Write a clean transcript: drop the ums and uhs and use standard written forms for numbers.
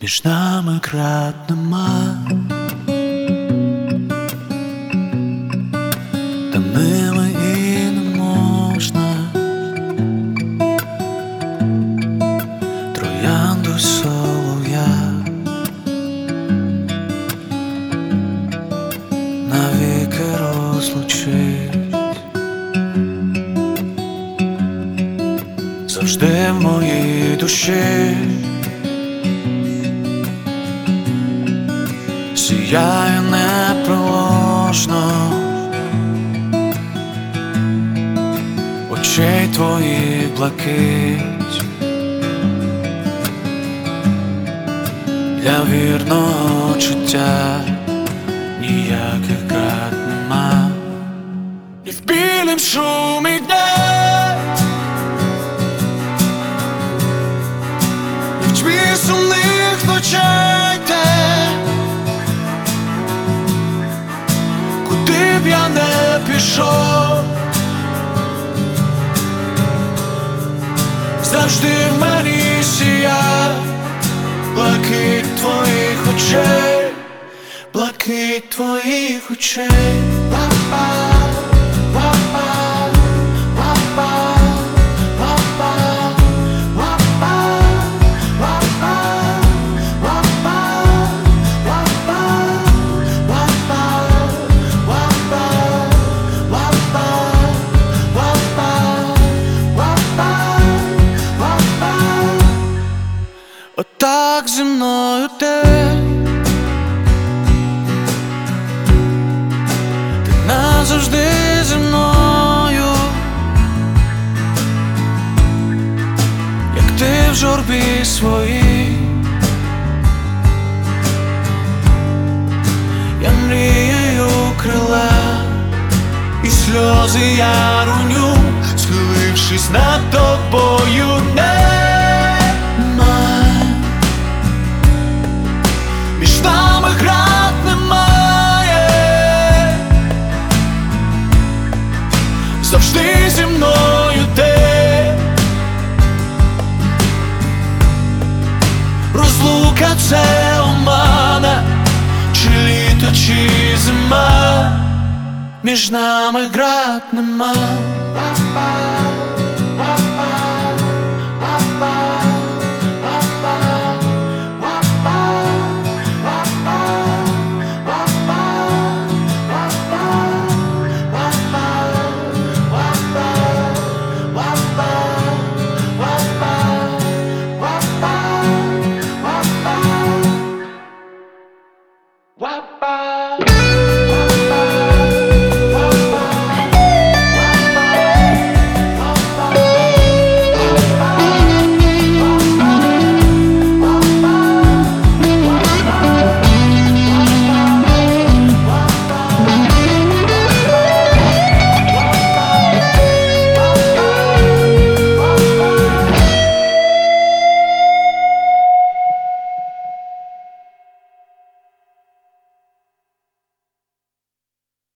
Між нами крат нема, та ними і не можна троянду солов'я навіки розлучить. Завжди в моїй душі сіяє непроложно очей твоїх блакить. Для вірного чуття ніяких крат нема. І в білім шумі дня, і в тьмі сумних ночей день, куди б я не пішов, завжди в мені сія блакить твоїх очей, блакить твоїх очей. Па-па, па-па, па-па, па-па, па-па, па-па, па-па, па-па, па-па, па-па, па-па. Отак зі мною ти назавжди зі мною, як ти в журбі своїй. Я мріяю крила, і сльози я роню, схилившись над тобою. Між нами град немає, завжди зі мною ти. Розлука — це омана, чи літо, чи зима, між нами град нема.